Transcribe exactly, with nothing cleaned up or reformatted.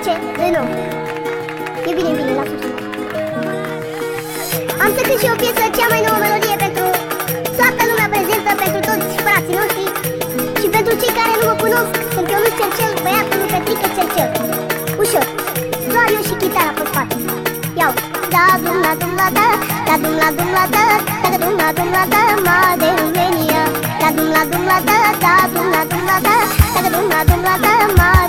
trece din nou. E bine, bine, la sus. Am să cânt și o piesă, cea mai nouă melodie pentru toată lumea prezentă, pentru toți frații noștri și pentru cei care nu mă cunosc. Sunt Ionuț Cercel, băiatul lui Petrică Cercel. Ușor, doar eu și chitara pe spate. Iau, da dum la dum la da, da dum la dum la da, da dum la dum la da, ma de România. Da dum la dum la da, da dum la dum la da, da dum la dum la da, ma